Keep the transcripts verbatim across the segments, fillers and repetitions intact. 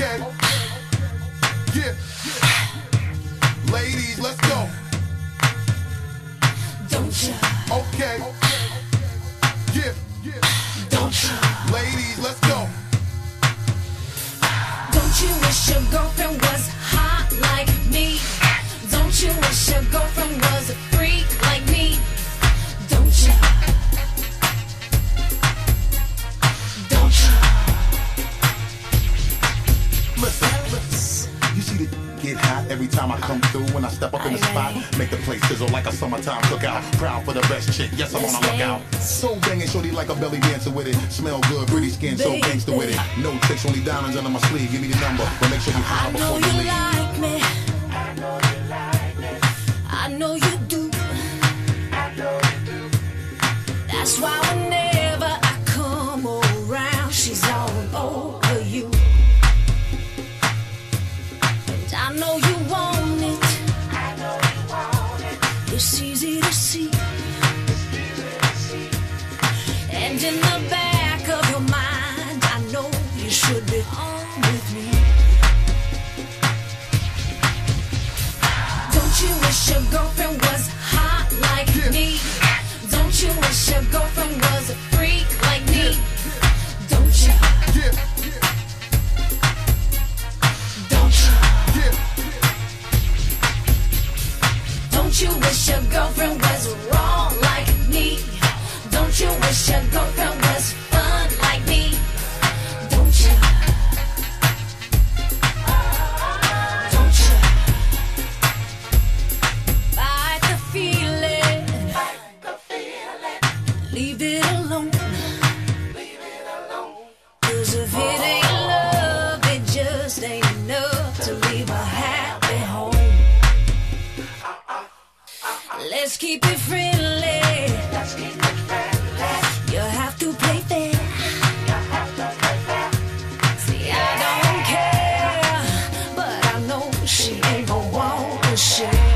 Okay. Yeah. Ladies, let's go. Don't you? Okay. Yeah. Don't you? Ladies, let's go. Don't you wish your girlfriend was hot like me? Don't you wish your girlfriend was a freak like me? Don't you? Don't you? Listen, you see the get hot every time I come through. When I step up in the spot, make the place sizzle like a summertime cookout. Proud for the best chick, yes, I'm on a lookout. So banging, shorty like a belly dancer with it. Smell good, pretty skin, so gangster with it. No tricks, only diamonds under my sleeve. Give me the number, but make sure you holler before you leave. Like me. I know you like me. I know you do. I know you do. That's why whenever I come around, she's all over you. And I know you want it. I know you want it. It's easy to see. It's easy to see. And in the back of your mind, I know you should be on with me. Don't you wish your girlfriend was hot like Yeah. me? Don't you wish your girlfriend was a freak like me? Don't you? Yeah. Don't you? Yeah. Don't you wish your girlfriend was wrong like me? Don't you wish your girlfriend was fun like me? Don't you? Don't you? Fight the feeling. Fight the feeling. Leave it alone. Leave it alone. 'Cause if it ain't love, it just ain't enough to leave a happy home. Let's keep it friendly. Let's keep it friendly. You have to play fair. You have to play fair. See, I don't care, but I know she ain't gon' want to share.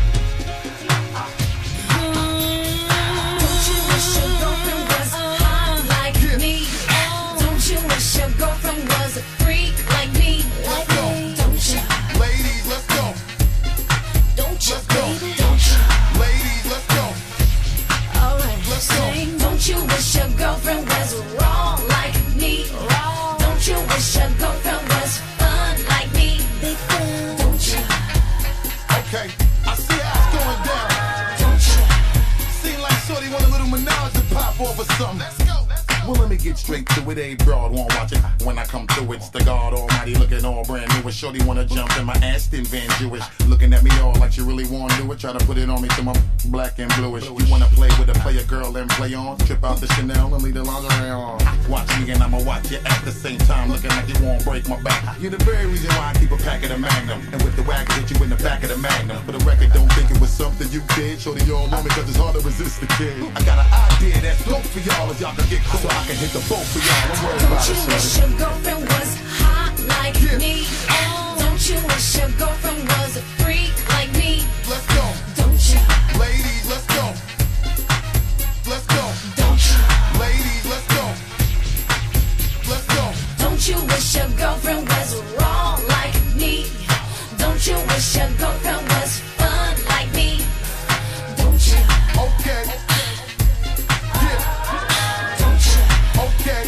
Don't you wish your girlfriend was hot like me? Don't you wish your girlfriend was a freak like me? Let's go. Don't you? Ladies, let's go. Don't you, Let's go. baby? Don't you? Ladies, let's go. Alright, Let's go. sing. Don't you wish your girlfriend was wrong like me? Don't you wish your girlfriend was fun like me? Big fun. Don't you? Okay, I see how it's going down. Don't you? Seem like shorty want a little menage to pop off or something. Let's go. Well, let me get straight to it. A broad won't watch it. When I come through, it's the God Almighty looking all brand new. And shorty wanna jump in my Aston Van Jewish, looking at me all like she really wanna do it. Try to put it on me till my black and bluish. You wanna play with a player girl and play on? Trip out the Chanel and leave the lingerie on. Watch me and I'ma watch you at the same time, looking like you won't break my back. You're the very reason why I keep a pack of the Magnum, and with the wagon hit you in the back of the Magnum. For the record, don't think it was something you did. Shorty all on me 'cause it's hard to resist the kid. I got an idea that's dope for y'all if y'all can get cool, so I can hit the boat for y'all. I'm worried about Don't it, you wish shorty. your girlfriend was hot like Yeah. me? Don't you wish your girlfriend was a freak like me? Let's go. Don't you? Ladies, let's go. Let's go. Don't you? Ladies, let's go. Let's go. Don't you wish your girlfriend was wrong like me? Don't you wish your girlfriend was fun like me? Don't you? Okay. Yeah. Don't you? Okay.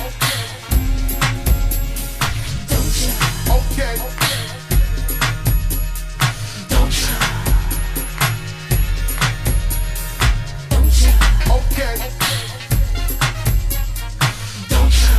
Don't you? Okay. Don't you? Don't you? Okay. Don't you?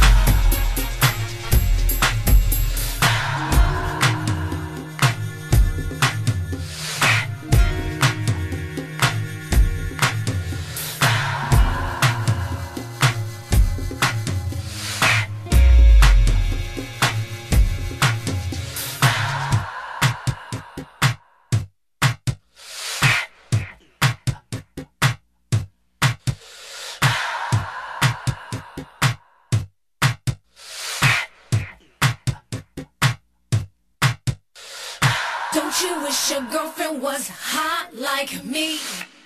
Don't you wish your girlfriend was hot like me?